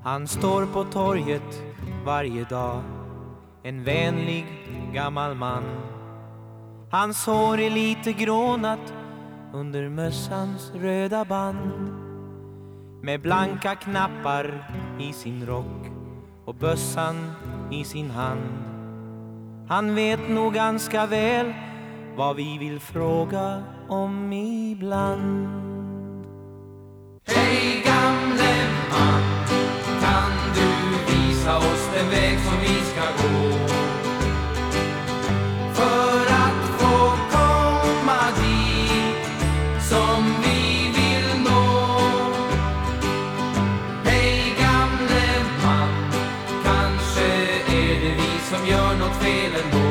Han står på torget varje dag, en vänlig gammal man. Hans hår är lite grånat under mössans röda band. Med blanka knappar i sin rock och bössan i sin hand. Han vet nog ganska väl vad vi vill fråga om ibland. Hej gamle man, kan du visa oss den väg som vi ska gå? För att få komma dit som vi vill nå. Hej gamle man, kanske är det vi som gör något fel ändå.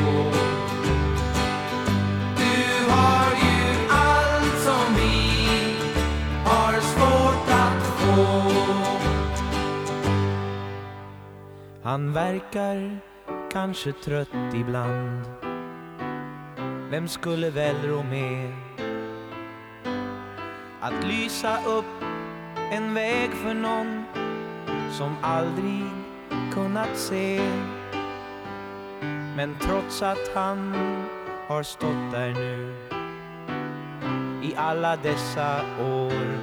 Du har ju allt som vi har svårt att få. Han verkar kanske trött ibland. Vem skulle väl rå med att lysa upp en väg för någon som aldrig kunnat se? Men trots att han har stått där nu i alla dessa år,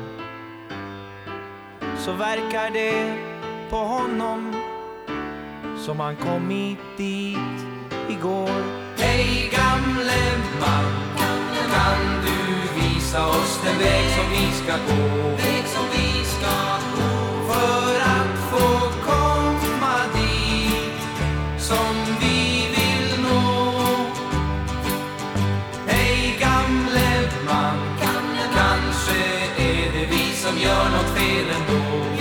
så verkar det på honom som han kommit dit igår. Hej gamle man, kan du visa oss den väg som vi ska gå? Väg som vi ska gå. För att få komma dit som vi vill nå. Hej gamle man, kanske är det vi som gör något fel ändå.